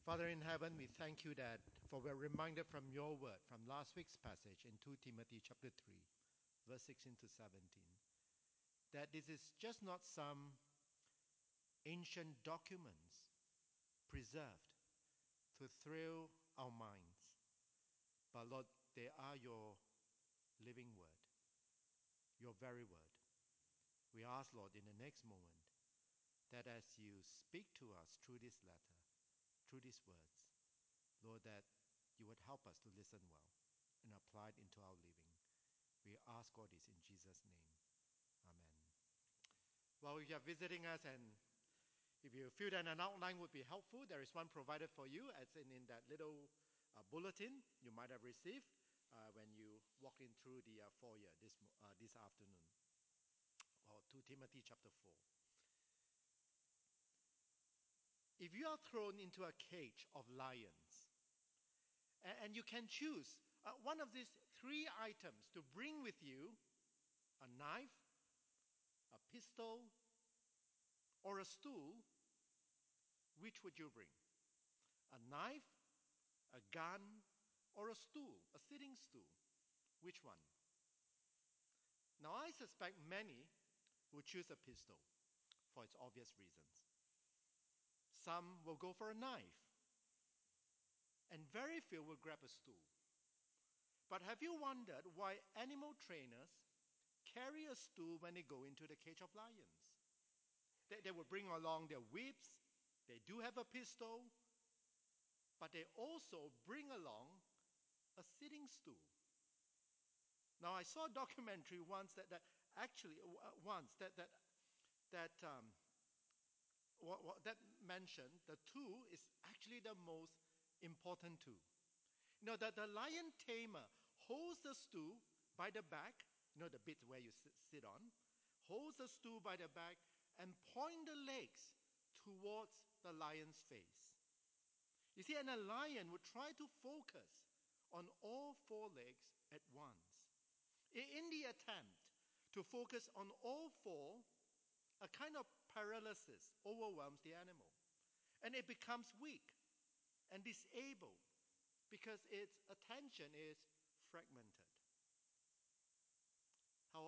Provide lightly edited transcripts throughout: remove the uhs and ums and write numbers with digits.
Father in heaven, we thank you that for we're reminded from your word, from last week's passage in 2 Timothy chapter 3, verse 16 to 17, that this is just not some ancient documents preserved to thrill our minds, but Lord, they are your living word, your very word. We ask, Lord, in the next moment, that as you speak to us through this letter, through these words, Lord, that you would help us to listen well and apply it into our living. We ask all this in Jesus' name. Amen. Well, if you are visiting us and if you feel that an outline would be helpful, there is one provided for you as in that little bulletin you might have received when you walk in through the foyer this afternoon. Well, 2 Timothy chapter 4. If you are thrown into a cage of lions, and you can choose one of these three items to bring with you, a knife, a pistol, or a stool, which would you bring? A knife, a gun, or a stool, a sitting stool? Which one? Now, I suspect many will choose a pistol for its obvious reasons. Some will go for a knife, and very few will grab a stool. But have you wondered why animal trainers carry a stool when they go into the cage of lions? They will bring along their whips, they do have a pistol, but they also bring along a sitting stool. Now, I saw a documentary once that mentioned the tool is actually the most important tool. You know, that the lion tamer holds the stool by the back, you know, the bit where you sit on, holds the stool by the back and point the legs towards the lion's face. You see, and a lion would try to focus on all four legs at once. In the attempt to focus on all four, a kind of paralysis overwhelms the animal, and it becomes weak and disabled because its attention is fragmented. How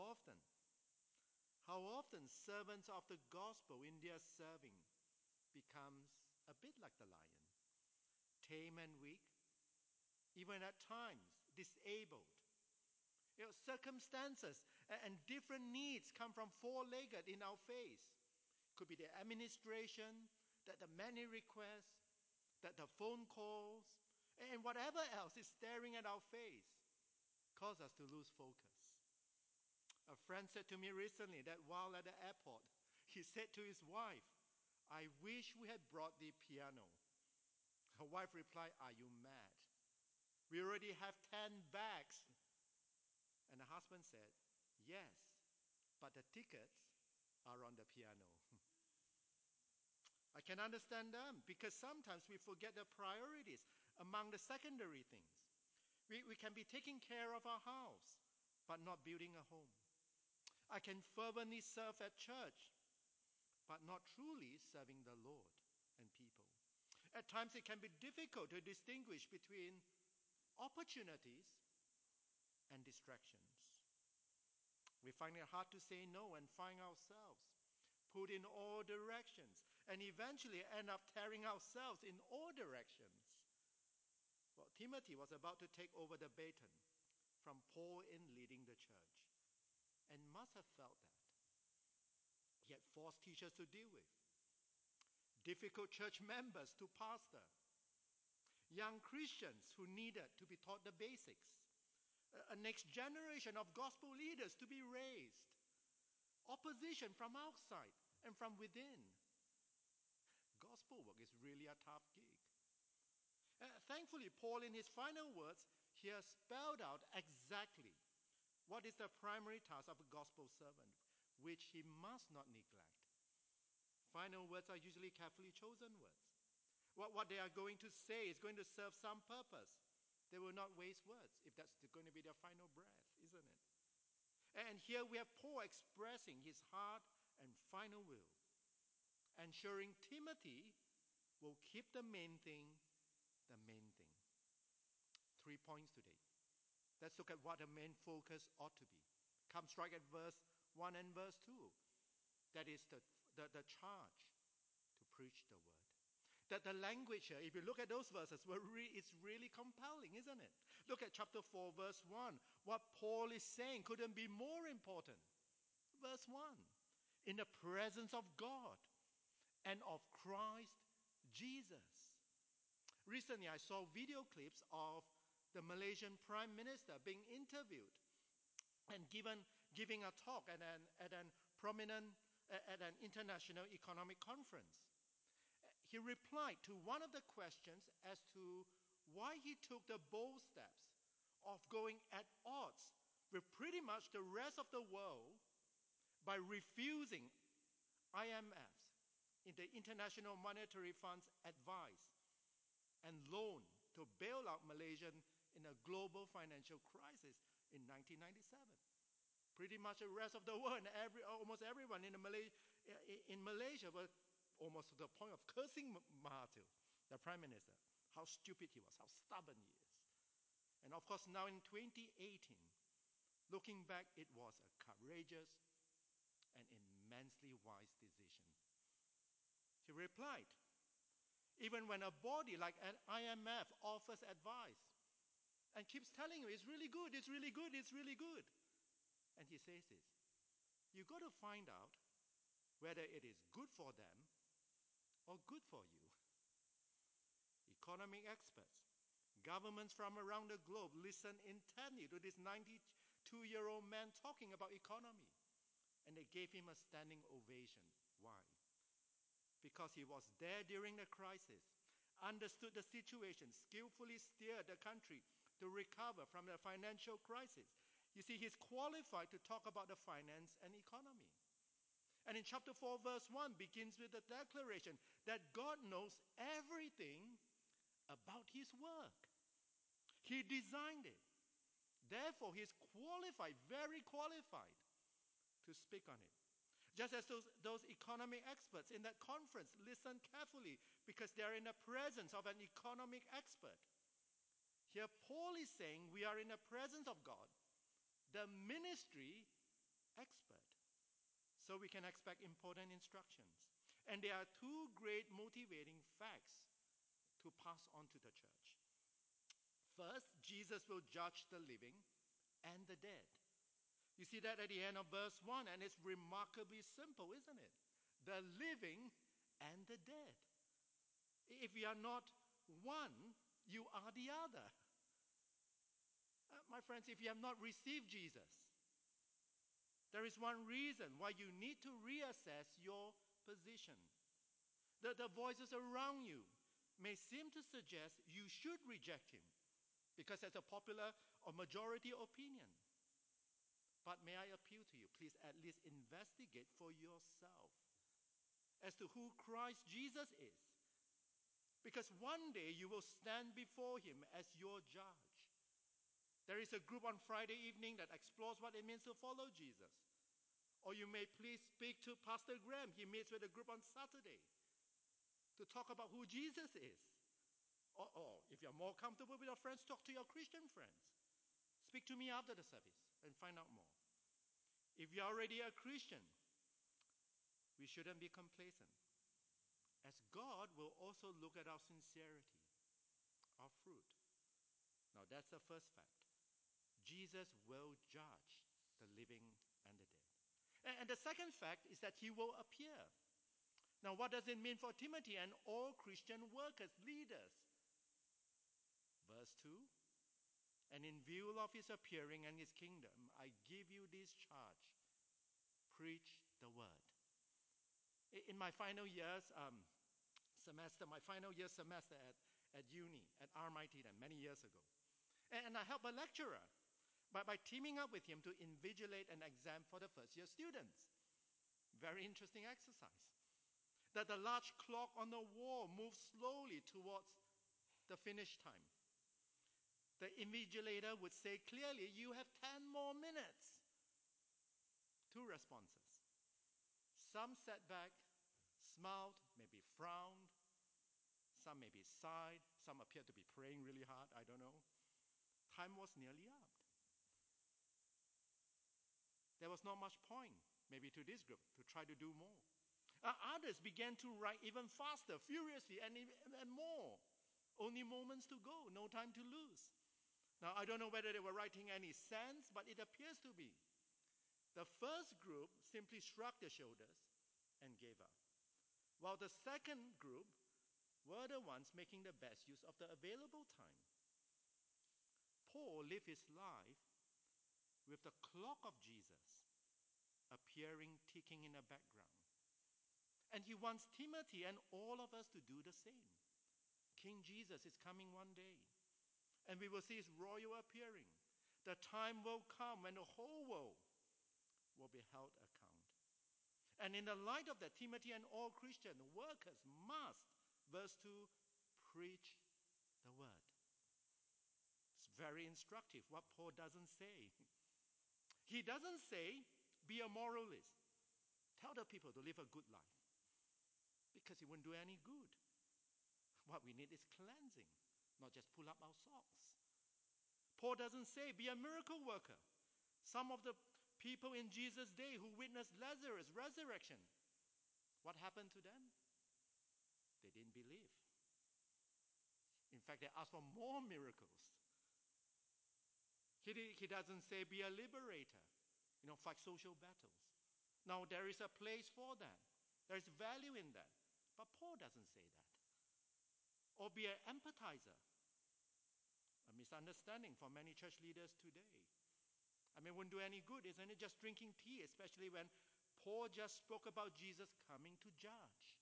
often servants of the gospel in their serving becomes a bit like the lion, tame and weak, even at times disabled. You know, circumstances and different needs come from four-legged in our face. Could be the administration, that the many requests, that the phone calls, and whatever else is staring at our face cause us to lose focus. A friend said to me recently that while at the airport, he said to his wife, "I wish we had brought the piano." Her wife replied, "Are you mad? We already have 10 bags. And the husband said, "Yes, but the tickets are on the piano." I can understand them because sometimes we forget the priorities among the secondary things. We can be taking care of our house, but not building a home. I can fervently serve at church, but not truly serving the Lord and people. At times it can be difficult to distinguish between opportunities and distractions. We find it hard to say no and find ourselves pulled in all directions and eventually end up tearing ourselves in all directions. Well, Timothy was about to take over the baton from Paul in leading the church and must have felt that. He had false teachers to deal with, difficult church members to pastor, young Christians who needed to be taught the basics, a next generation of gospel leaders to be raised, opposition from outside and from within. Gospel work is really a tough gig. Thankfully, Paul, in his final words, he has spelled out exactly what is the primary task of a gospel servant, which he must not neglect. Final words are usually carefully chosen words. What they are going to say is going to serve some purpose. They will not waste words if that's going to be their final breath, isn't it? And here we have Paul expressing his heart and final will, ensuring Timothy will keep the main thing the main thing. 3 points today. Let's look at what the main focus ought to be. Comes right at verse 1 and verse 2. That is the charge to preach the word. That the language here, if you look at those verses, it's really compelling, isn't it? Look at chapter 4, verse 1. What Paul is saying couldn't be more important. Verse 1. In the presence of God and of Christ Jesus. Recently, I saw video clips of the Malaysian Prime Minister being interviewed and giving a talk at an international economic conference. He replied to one of the questions as to why he took the bold steps of going at odds with pretty much the rest of the world by refusing IMF's, in the International Monetary Fund's, advice and loan to bail out Malaysia in a global financial crisis in 1997. Pretty much the rest of the world and almost everyone in Malaysia were almost to the point of cursing Mahathir, the Prime Minister, how stupid he was, how stubborn he is. And of course, now in 2018, looking back, it was a courageous and immensely wise decision. He replied, even when a body like an IMF offers advice and keeps telling you, it's really good, it's really good, it's really good. And he says this, you've got to find out whether it is good for them or good for you. Economic experts, governments from around the globe listen intently to this 92-year-old man talking about economy. And they gave him a standing ovation. Why? Because he was there during the crisis, understood the situation, skillfully steered the country to recover from the financial crisis. You see, he's qualified to talk about the finance and economy. And in chapter 4, verse 1 begins with the declaration that God knows everything about his work. He designed it. Therefore, he's qualified, very qualified, to speak on it. Just as those economic experts in that conference listened carefully because they're in the presence of an economic expert. Here Paul is saying we are in the presence of God, the ministry expert. So we can expect important instructions. And there are two great motivating facts to pass on to the church. First, Jesus will judge the living and the dead. You see that at the end of verse 1, and it's remarkably simple, isn't it? The living and the dead. If you are not one, you are the other. My friends, if you have not received Jesus, there is one reason why you need to reassess your position. The voices around you may seem to suggest you should reject him because that's a popular or majority opinion. But may I appeal to you, please at least investigate for yourself as to who Christ Jesus is. Because one day you will stand before him as your judge. There is a group on Friday evening that explores what it means to follow Jesus. Or you may please speak to Pastor Graham. He meets with a group on Saturday to talk about who Jesus is. Or if you're more comfortable with your friends, talk to your Christian friends. Speak to me after the service and find out more. If you're already a Christian, we shouldn't be complacent, as God will also look at our sincerity, our fruit. Now that's the first fact. Jesus will judge the living and the dead. And the second fact is that he will appear. Now what does it mean for Timothy and all Christian workers, leaders? Verse 2, and in view of his appearing and his kingdom, I give you this charge. Preach the word. In my final year's semester at uni, at RMIT then, many years ago. And I helped a lecturer by teaming up with him to invigilate an exam for the first year students. Very interesting exercise. That the large clock on the wall moves slowly towards the finish time. The invigilator would say clearly, you have 10 more minutes. 2 responses. Some sat back, smiled, maybe frowned. Some maybe sighed. Some appeared to be praying really hard. I don't know. Time was nearly up. There was not much point, maybe to this group, to try to do more. Others began to write even faster, furiously, and more. Only moments to go, no time to lose. Now, I don't know whether they were writing any sense, but it appears to be. The first group simply shrugged their shoulders and gave up, while the second group were the ones making the best use of the available time. Paul lived his life with the clock of Jesus appearing, ticking in the background. And he wants Timothy and all of us to do the same. King Jesus is coming one day, and we will see his royal appearing. The time will come when the whole world will be held account. And in the light of that, Timothy and all Christian workers must, verse 2, preach the word. It's very instructive what Paul doesn't say. He doesn't say, be a moralist. Tell the people to live a good life. Because it won't do any good. What we need is cleansing, not just pull up our socks. Paul doesn't say, be a miracle worker. Some of the people in Jesus' day who witnessed Lazarus' resurrection, what happened to them? They didn't believe. In fact, they asked for more miracles. He doesn't say, be a liberator, fight social battles. Now, there is a place for that. There is value in that. But Paul doesn't say that. Or be an empathizer. A misunderstanding for many church leaders today. It wouldn't do any good, isn't it? Just drinking tea, especially when Paul just spoke about Jesus coming to judge.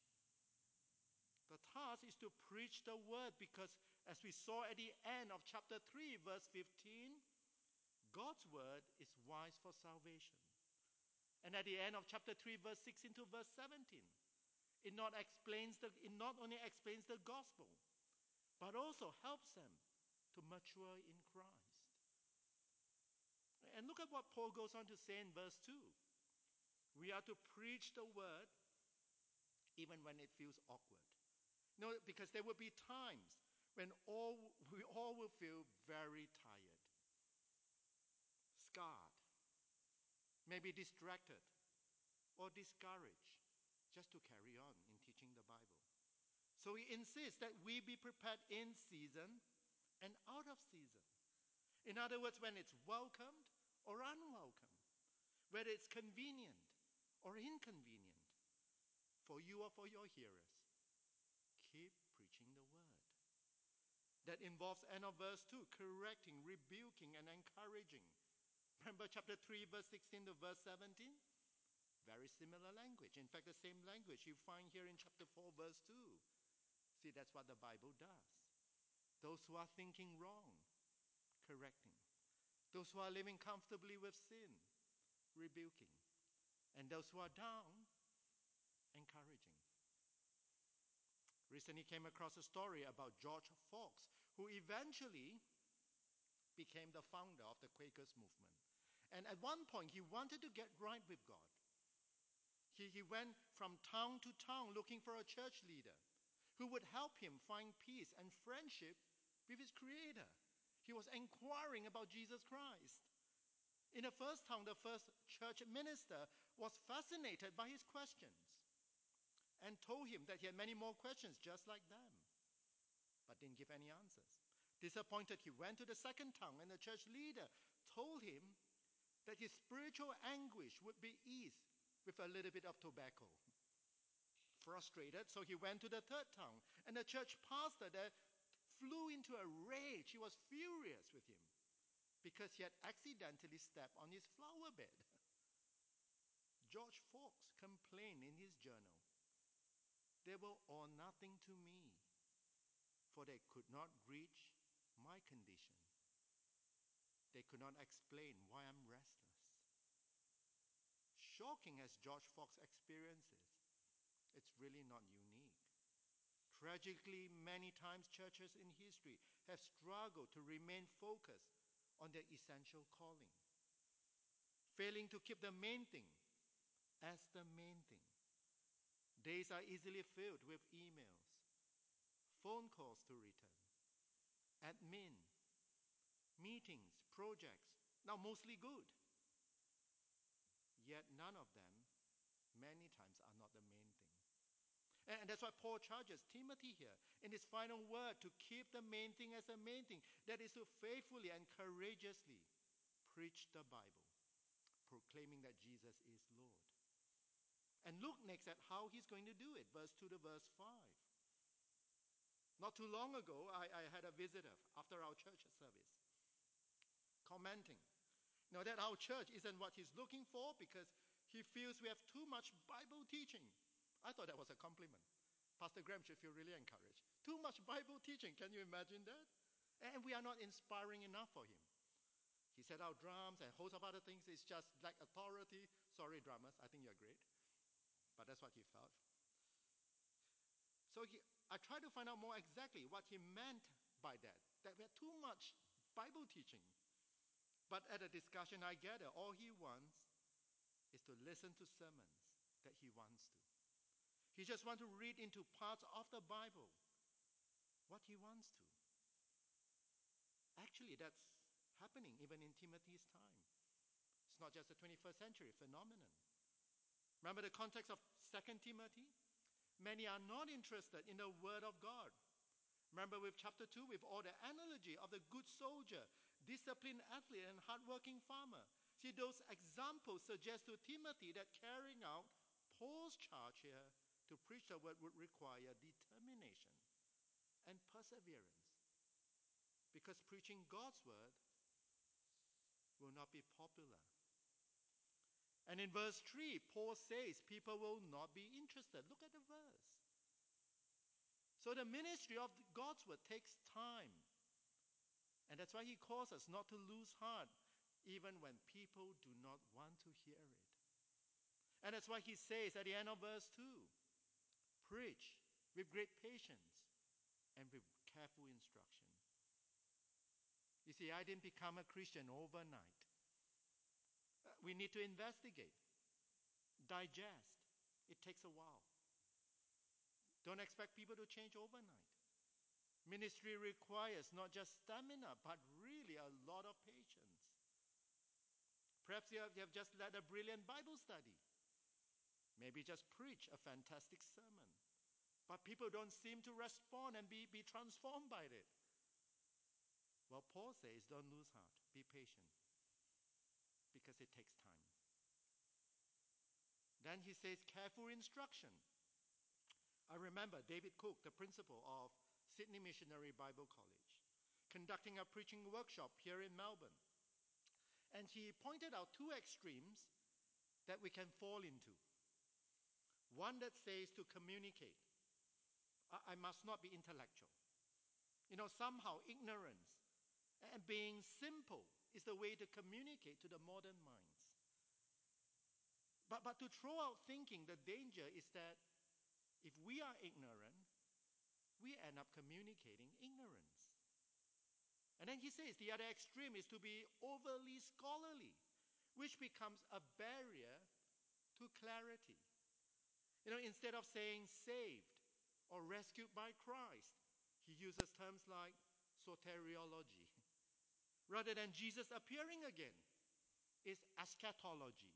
The task is to preach the word because, as we saw at the end of chapter 3, verse 15, God's word is wise for salvation. And at the end of chapter 3, verse 16 to verse 17, it not only explains the gospel, but also helps them to mature in Christ. And look at what Paul goes on to say in verse 2. We are to preach the word even when it feels awkward. Because there will be times when we all will feel very tired, scarred, maybe distracted, or discouraged just to carry on in teaching the Bible. So he insists that we be prepared in season and out of season. In other words, when it's welcomed or unwelcome, whether it's convenient or inconvenient for you or for your hearers, keep preaching the word. That involves end of verse 2, correcting, rebuking, and encouraging. Remember chapter 3, verse 16 to verse 17? Very similar language. In fact, the same language you find here in chapter 4, verse 2. See, that's what the Bible does. Those who are thinking wrong, correcting. Those who are living comfortably with sin, rebuking. And those who are down, encouraging. Recently came across a story about George Fox, who eventually became the founder of the Quakers movement. And at one point, he wanted to get right with God. He went from town to town looking for a church leader who would help him find peace and friendship with his Creator. He was inquiring about Jesus Christ. In the first town, the first church minister was fascinated by his questions and told him that he had many more questions just like them, but didn't give any answers. Disappointed, he went to the second town, and the church leader told him that his spiritual anguish would be eased with a little bit of tobacco. Frustrated, so he went to the third town, and the church pastor there flew into a rage. He was furious with him because he had accidentally stepped on his flower bed. George Fox complained in his journal, "They were all nothing to me, for they could not reach my condition. They could not explain why I'm restless." Shocking as George Fox experiences, it's really not unique. Tragically, many times churches in history have struggled to remain focused on their essential calling, failing to keep the main thing as the main thing. Days are easily filled with emails, phone calls to return, admin, meetings, projects, now mostly good. Yet none of them, many times, are not the main thing. And that's why Paul charges Timothy here in his final word to keep the main thing as the main thing. That is to faithfully and courageously preach the Bible, proclaiming that Jesus is Lord. And look next at how he's going to do it, verse 2 to verse 5. Not too long ago, I had a visitor after our church service commenting, that our church isn't what he's looking for because he feels we have too much Bible teaching. I thought that was a compliment. Pastor Graham should feel really encouraged. Too much Bible teaching, can you imagine that? And we are not inspiring enough for him. He said our drums and a host of other things is just like authority. Sorry, drummers, I think you're great. But that's what he felt. So I tried to find out more exactly what he meant by that we had too much Bible teaching. But at a discussion I gather, all he wants is to listen to sermons that he wants to. He just wants to read into parts of the Bible what he wants to. Actually, that's happening even in Timothy's time. It's not just a 21st century phenomenon. Remember the context of 2 Timothy? Many are not interested in the Word of God. Remember with chapter 2, with all the analogy of the good soldier, disciplined athlete, and hardworking farmer. See, those examples suggest to Timothy that carrying out Paul's charge here to preach the word would require determination and perseverance. Because preaching God's word will not be popular. And in verse 3, Paul says people will not be interested. Look at the verse. So the ministry of God's word takes time. And that's why he calls us not to lose heart, even when people do not want to hear it. And that's why he says at the end of verse 2, preach with great patience and with careful instruction. You see, I didn't become a Christian overnight. We need to investigate, digest. It takes a while. Don't expect people to change overnight. Ministry requires not just stamina, but really a lot of patience. Perhaps you have just led a brilliant Bible study. Maybe just preach a fantastic sermon. But people don't seem to respond and be transformed by it. Well, Paul says, don't lose heart. Be patient. Because it takes time. Then he says, careful instruction. I remember David Cook, the principal of Sydney Missionary Bible College, conducting a preaching workshop here in Melbourne. And he pointed out two extremes that we can fall into. One that says to communicate, I must not be intellectual. Somehow ignorance and being simple is the way to communicate to the modern minds. But to throw out thinking, the danger is that if we are ignorant, we end up communicating ignorance. And then he says the other extreme is to be overly scholarly, which becomes a barrier to clarity. Instead of saying saved or rescued by Christ, he uses terms like soteriology. Rather than Jesus appearing again, it's eschatology.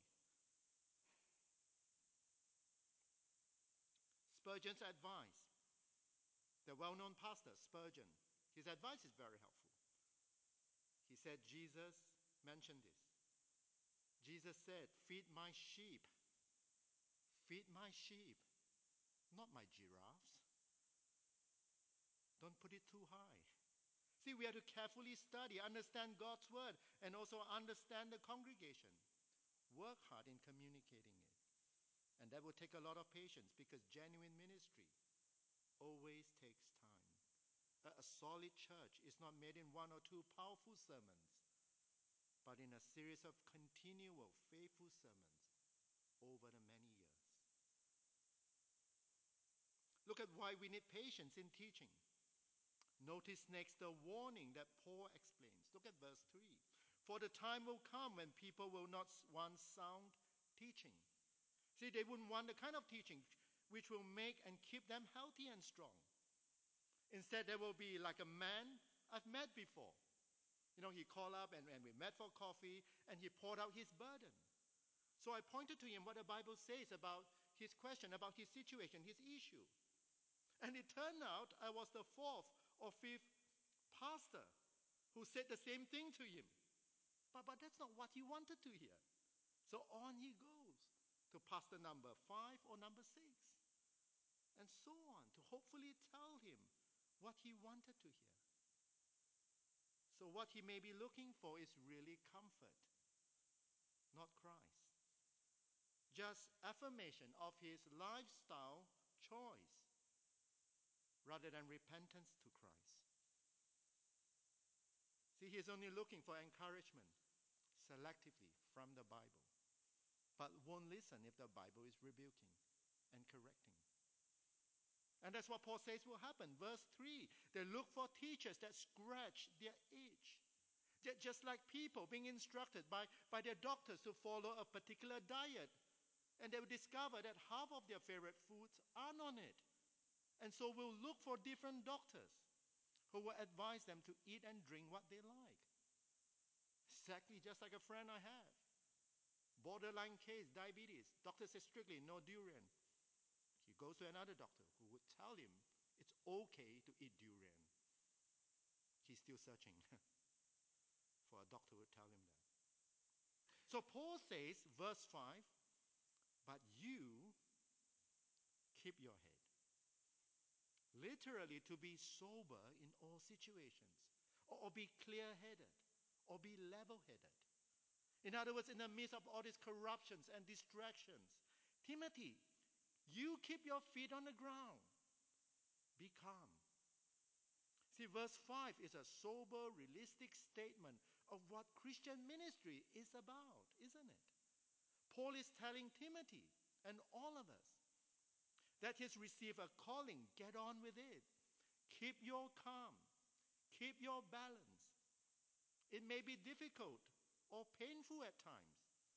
Spurgeon's advice, the well-known pastor Spurgeon, his advice is very helpful. He said, Jesus mentioned this. Jesus said, feed my sheep. Feed my sheep, not my giraffes. Don't put it too high. See, we have to carefully study, understand God's word, and also understand the congregation. Work hard in communicating it. And that will take a lot of patience because genuine ministry always takes time. A solid church is not made in one or two powerful sermons, but in a series of continual, faithful sermons over the many years. Look at why we need patience in teaching. Notice next the warning that Paul explains. Look at verse 3. For the time will come when people will not want sound teaching. See, they wouldn't want the kind of teaching which will make and keep them healthy and strong. Instead, there will be like a man I've met before. He called up and we met for coffee and he poured out his burden. So I pointed to him what the Bible says about his question, about his situation, his issue. And it turned out I was the fourth or fifth pastor who said the same thing to him. But that's not what he wanted to hear. So on he goes to pastor number 5 or number 6. And so on, to hopefully tell him what he wanted to hear. So what he may be looking for is really comfort, not Christ. Just affirmation of his lifestyle choice rather than repentance to Christ. See, he is only looking for encouragement selectively from the Bible, but won't listen if the Bible is rebuking and correcting. And that's what Paul says will happen. Verse 3, they look for teachers that scratch their itch. Just like people being instructed by their doctors to follow a particular diet. And they will discover that half of their favorite foods aren't on it. And so we'll look for different doctors who will advise them to eat and drink what they like. Exactly just like a friend I have. Borderline case, diabetes. Doctor says strictly no durian. He goes to another doctor who would tell him it's okay to eat durian. He's still searching for a doctor who would tell him that. So Paul says, verse 5, but you keep your head. Literally, to be sober in all situations, or be clear-headed, or be level-headed. In other words, in the midst of all these corruptions and distractions, Timothy, you keep your feet on the ground. Be calm. See, verse 5 is a sober, realistic statement of what Christian ministry is about, isn't it? Paul is telling Timothy and all of us that he's received a calling. Get on with it. Keep your calm. Keep your balance. It may be difficult or painful at times,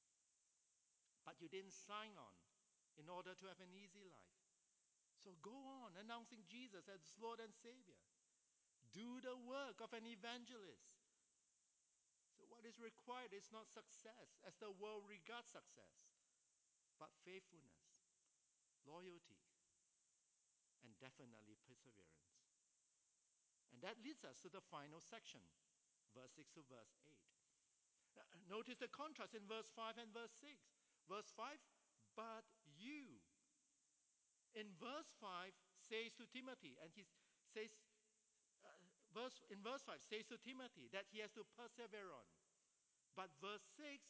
but you didn't sign on in order to have an easy life. So go on announcing Jesus as Lord and Savior. Do the work of an evangelist. So what is required is not success as the world regards success, but faithfulness, loyalty, and definitely perseverance. And that leads us to the final section, verse 6 to verse 8. Notice the contrast in verse 5 and verse 6. Verse 5, but you. In verse 5 says to Timothy, and he says, in verse 5 says to Timothy that he has to persevere on. But verse 6,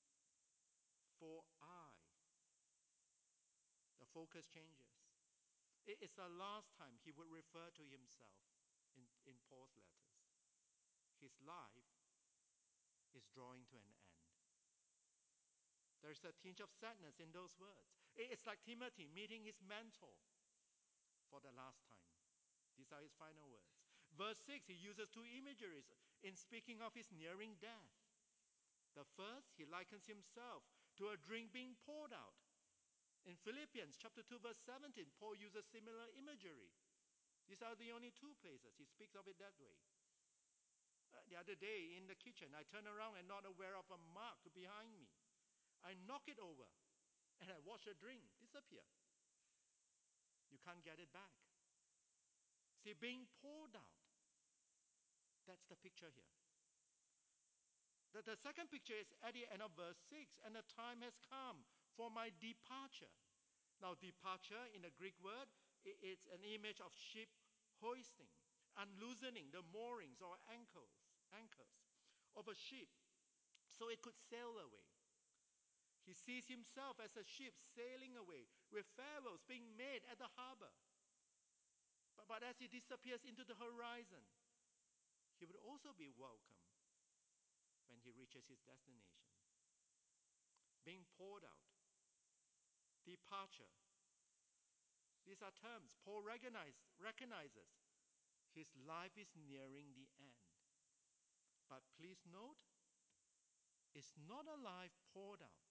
for I. The focus changes. It's the last time he would refer to himself in Paul's letters. His life is drawing to an end. There's a tinge of sadness in those words. It's like Timothy meeting his mentor for the last time. These are his final words. Verse 6, he uses two imageries in speaking of his nearing death. The first, he likens himself to a drink being poured out. In Philippians chapter 2, verse 17, Paul uses similar imagery. These are the only two places he speaks of it that way. The other day in the kitchen, I turn around and not aware of a mark behind me. I knock it over and I watch a drink disappear. You can't get it back. See, being poured out. That's the picture here. The second picture is at the end of verse 6, and the time has come for my departure. Now, departure in the Greek word, it's an image of ship hoisting, unloosening the moorings or anchors of a ship so it could sail away. He sees himself as a ship sailing away with farewells being made at the harbor. But as he disappears into the horizon, he would also be welcomed when he reaches his destination. Being poured out, departure. These are terms Paul recognizes. His life is nearing the end. But please note, it's not a life poured out,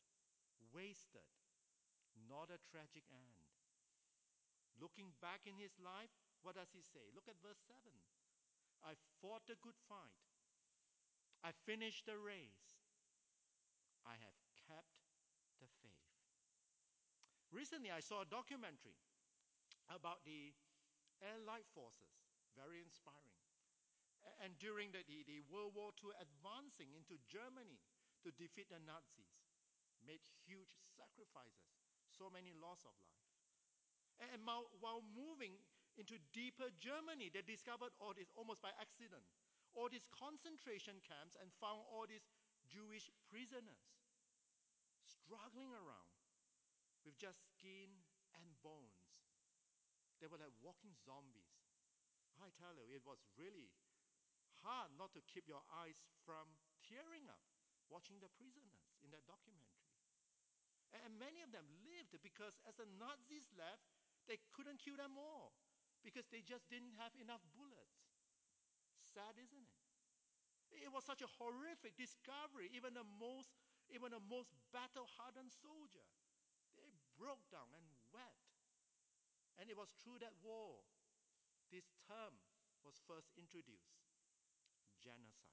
wasted, not a tragic end. Looking back in his life, what does he say? Look at verse 7. I fought a good fight. I finished the race. I have kept the faith. Recently, I saw a documentary about the Allied forces. Very inspiring. And during the World War II, advancing into Germany to defeat the Nazis, made huge sacrifices, so many loss of life. And while moving into deeper Germany, they discovered all this almost by accident, all these concentration camps, and found all these Jewish prisoners struggling around with just skin and bones. They were like walking zombies. I tell you, it was really hard not to keep your eyes from tearing up watching the prisoners in that documentary. And many of them lived because as the Nazis left, they couldn't kill them all because they just didn't have enough bullets. Sad, isn't it? It was such a horrific discovery. Even the most battle-hardened soldier, they broke down and wept. And it was through that war this term was first introduced: genocide.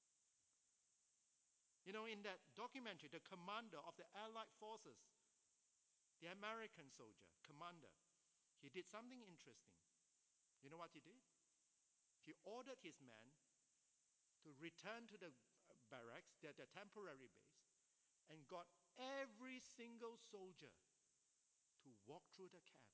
You know, in that documentary, the commander of the Allied forces, the American soldier, commander, he did something interesting. You know what he did? He ordered his men to return to the barracks, their temporary base, and got every single soldier to walk through the camp.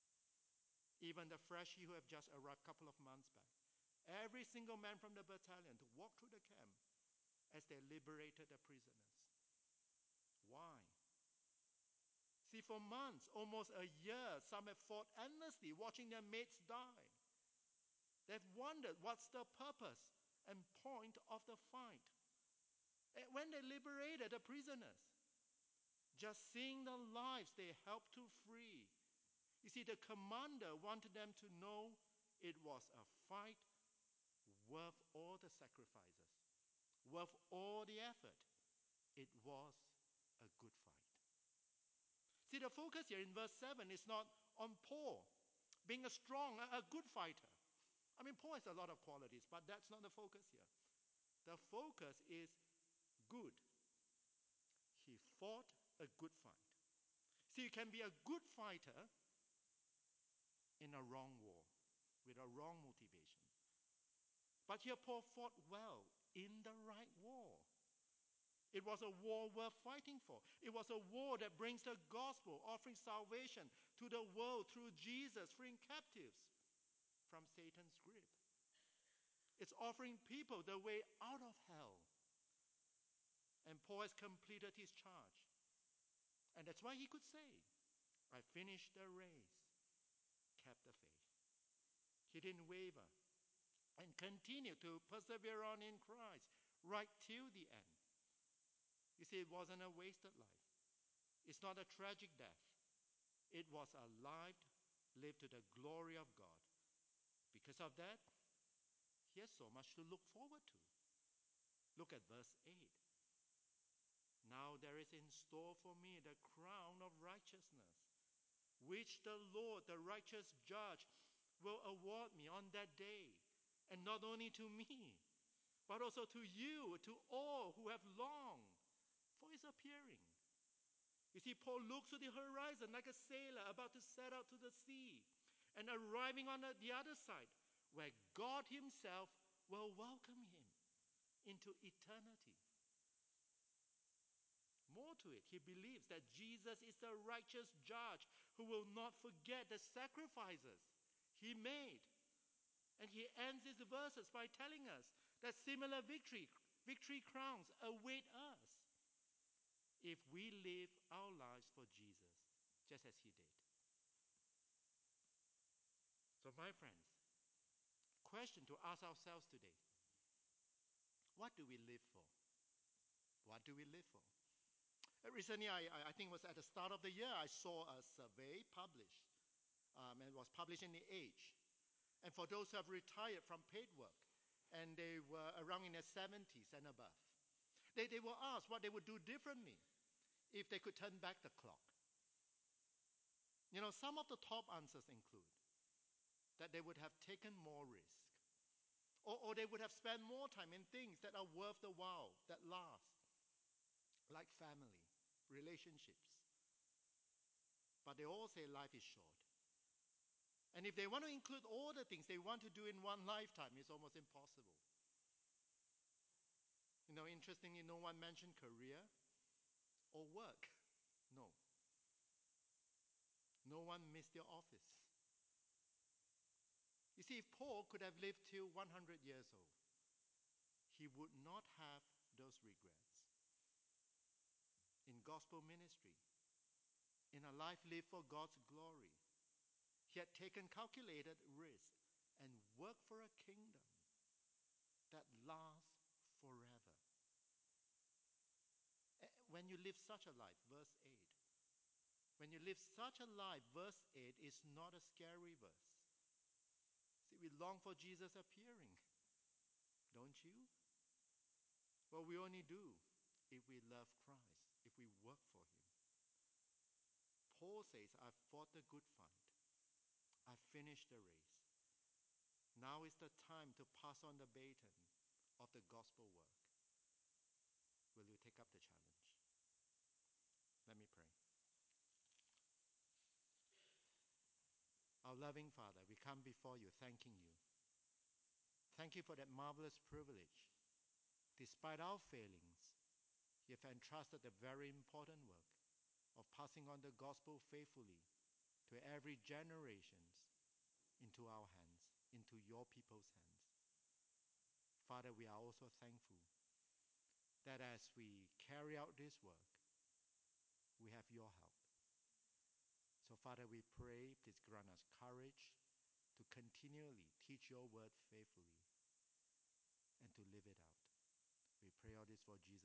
Even the freshie who have just arrived a couple of months back. Every single man from the battalion to walk through the camp as they liberated the prisoners. Why? See, for months, almost a year, some have fought endlessly watching their mates die. They've wondered what's the purpose and point of the fight. And when they liberated the prisoners, just seeing the lives they helped to free. You see, the commander wanted them to know it was a fight worth all the sacrifices, worth all the effort. It was a good fight. See, the focus here in verse 7 is not on Paul being a strong, a good fighter. I mean, Paul has a lot of qualities, but that's not the focus here. The focus is good. He fought a good fight. See, you can be a good fighter in a wrong war, with a wrong motivation. But here Paul fought well in the right war. It was a war worth fighting for. It was a war that brings the gospel, offering salvation to the world through Jesus, freeing captives from Satan's grip. It's offering people the way out of hell. And Paul has completed his charge. And that's why he could say, I finished the race, kept the faith. He didn't waver and continued to persevere on in Christ right till the end. You see, it wasn't a wasted life. It's not a tragic death. It was a life lived to the glory of God. Because of that, he has so much to look forward to. Look at verse 8. Now there is in store for me the crown of righteousness, which the Lord, the righteous judge, will award me on that day. And not only to me, but also to you, to all who have longed for his appearing. You see, Paul looks to the horizon like a sailor about to set out to the sea and arriving on the other side where God himself will welcome him into eternity. More to it, he believes that Jesus is the righteous judge who will not forget the sacrifices he made. And he ends his verses by telling us that similar victory crowns await us if we live our lives for Jesus, just as he did. So my friends, question to ask ourselves today: what do we live for? What do we live for? Recently, I think it was at the start of the year, I saw a survey published. And it was published in The Age. And for those who have retired from paid work, and they were around in their 70s and above, they were asked what they would do differently if they could turn back the clock. You know, some of the top answers include: that they would have taken more risk, or they would have spent more time in things that are worth the while, that last, like family, relationships. But they all say life is short. And if they want to include all the things they want to do in one lifetime, it's almost impossible. Interestingly, no one mentioned career or work. No. No one missed their office. You see, if Paul could have lived till 100 years old, he would not have those regrets. In gospel ministry, in a life lived for God's glory, he had taken calculated risks and worked for a kingdom that lasts forever. When you live such a life, verse 8, when you live such a life, verse 8 is not a scary verse. See, we long for Jesus appearing, don't you? Well, we only do if we love Christ, if we work for him. Paul says, I've fought the good fight. I've finished the race. Now is the time to pass on the baton of the gospel work. Will you take up the challenge? Let me pray. Our loving Father, we come before you thanking you. Thank you for that marvelous privilege. Despite our failings, you have entrusted the very important work of passing on the gospel faithfully to every generation into our hands, into your people's hands. Father, we are also thankful that as we carry out this work, we have your help. So Father, we pray, please grant us courage to continually teach your word faithfully and to live it out. We pray all this for Jesus.